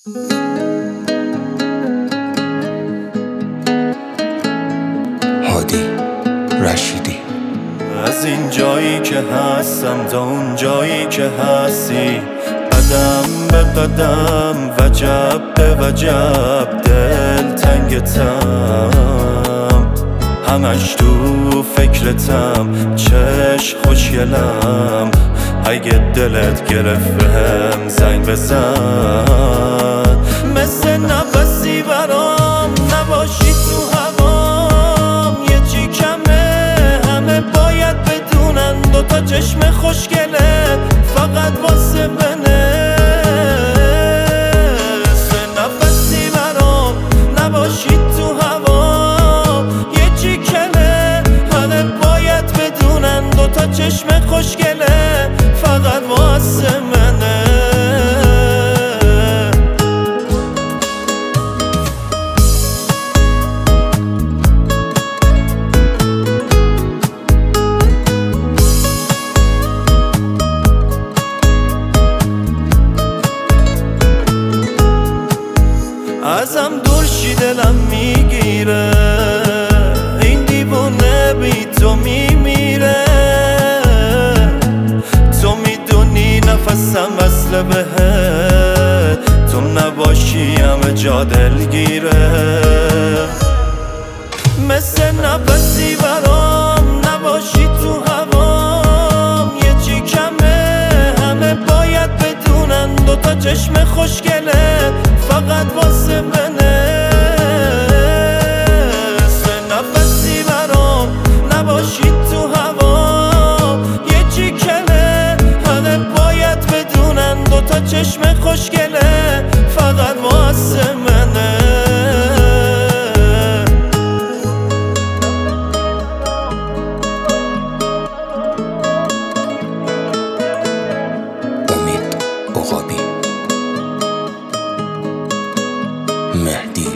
هادی رشیدی. از این جایی که هستم تا اون جایی که هستی، قدم به قدم، وجب به وجب، دل تنگتم، همش تو فکرتم، چش خوشگلم. اگه دلت گرفت بهم زنگ بزن، مثل نفسی برام نباشی تو هوام. یه چی کمه، همه باید بدونن دوتا چشم خوشگله فقط واسه منه. مثل نفسی برام نباشی تو هوام. یه چی کمه، همه باید بدونن دوتا چشم خوشگله فقط واسه منه. ازم دورشی دلم میگیره، این دیوونه بی تو میمیره. تو میدونی نفسم وصله بهت، تو نباشی همه جا دلگیره. مثل نفسی برام نباشی تو هوام. یه چی کمه، همه باید بدونن دوتا چشم خوشگله فقط واسه منه. مثل نفسی برام نباشی تو هوام. یه چی کمه، همه باید بدونن دوتا چشم خوشگله فقط واسه منه. امید عقابی، مهدی